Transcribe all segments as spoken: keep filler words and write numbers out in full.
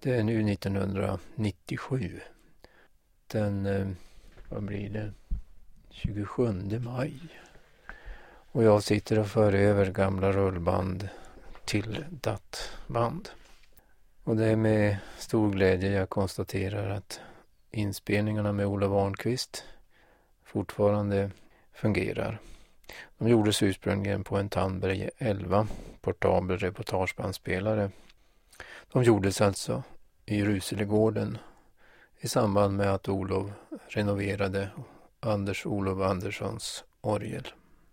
Det är nu nittonhundranittiosju. Den, eh, vad blir det, tjugosjunde maj. Och jag sitter och för över gamla rullband till dattband. Och det är med stor glädje jag konstaterar att inspelningarna med Olof Arnqvist fortfarande fungerar. De gjordes ursprungligen på en Tandberg elva portabel reportagebandspelare. De gjordes alltså i Ruselegården i samband med att Olof renoverade Anders Olof Anderssons orgel.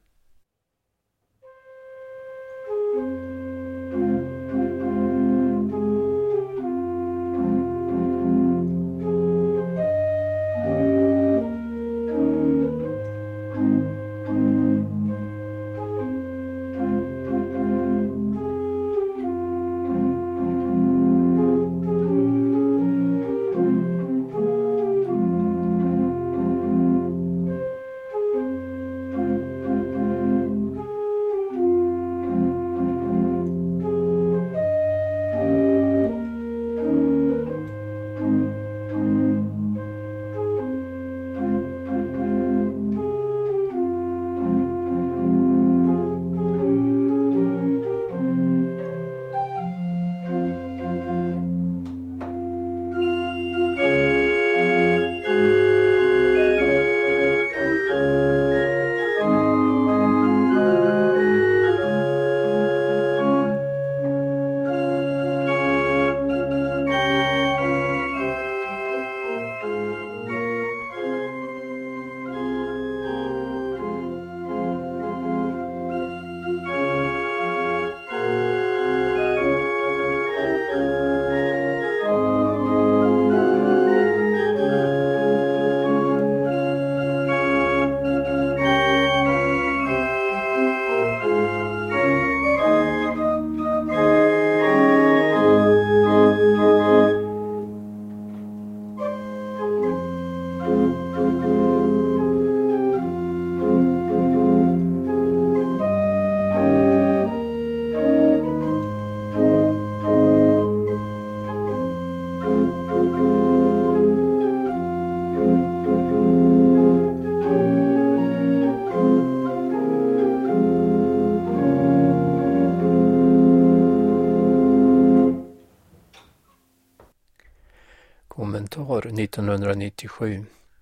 Kommentar nittonhundranittiosju.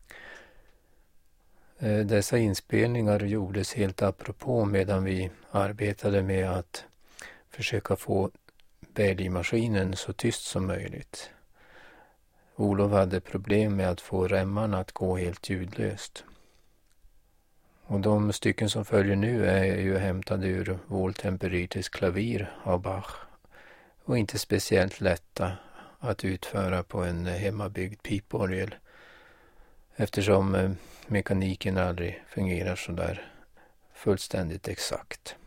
Dessa inspelningar gjordes helt apropå medan vi arbetade med att försöka få bärgmaskinen så tyst som möjligt. Olof hade problem med att få remmarna att gå helt ljudlöst. Och de stycken som följer nu är ju hämtade ur Wohltemperitis klavir av Bach och inte speciellt lätta att utföra på en hemmabyggd piporgel eftersom mekaniken aldrig fungerar så där fullständigt exakt.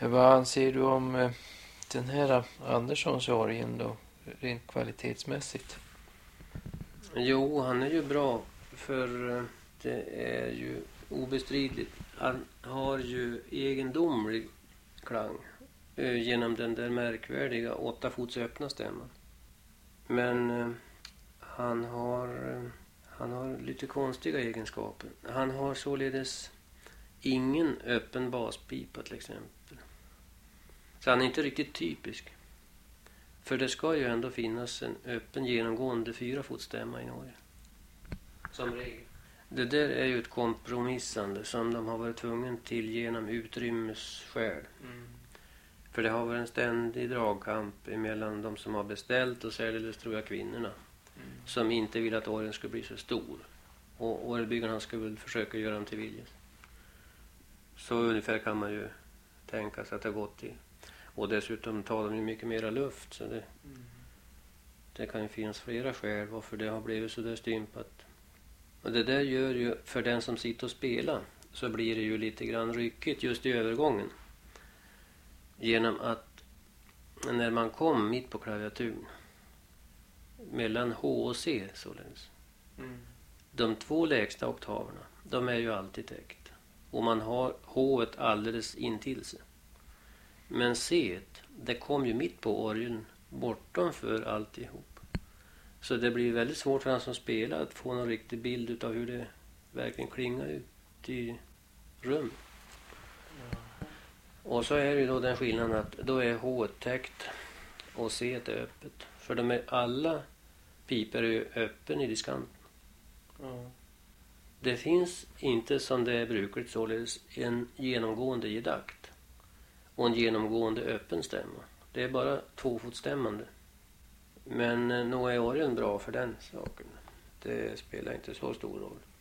Vad anser du om eh, den här Anderssons orgeln då, rent kvalitetsmässigt? Jo, han är ju bra, för eh, det är ju obestridligt. Han har ju egendomlig klang eh, genom den där märkvärdiga åtta fots öppna stämman. Men eh, han har eh, han har lite konstiga egenskaper. Han har således ingen öppen baspipa till exempel. Så han är inte riktigt typisk. För det ska ju ändå finnas en öppen genomgående fyra fotstämma i Norge. Som regel. Det där är ju ett kompromissande som de har varit tvungen till genom utrymmesskäl. Mm. För det har varit en ständig dragkamp mellan de som har beställt och särskilt tror jag kvinnorna. Mm. Som inte vill att orgeln ska bli så stor. Och orgelbyggarna ska väl försöka göra dem till viljes. Så ungefär kan man ju tänka sig att det har gått till. Och dessutom tar de ju mycket mera luft. Så det, mm. det kan ju finnas flera skäl varför det har blivit så där stympat. Och det där gör ju, för den som sitter och spelar, så blir det ju lite grann ryckigt just i övergången. Genom att när man kom mitt på klaviaturen, mellan H och C således. Mm. De två lägsta oktaverna, de är ju alltid täckt. Och man har H alldeles intill sig. Men C, det kom ju mitt på orgeln bortanför alltihop. Så det blir väldigt svårt för han som spelar att få någon riktig bild av hur det verkligen klingar ut i rum. Ja. Och så är det ju då den skillnaden att då är H täckt och C är öppet. För de är alla piper är ju öppen i diskanten. Ja. Det finns inte som det är brukligt således en genomgående gedakt och en genomgående öppen stämma. Det är bara tvåfotstämmande. Men nog är orgeln bra för den saken. Det spelar inte så stor roll.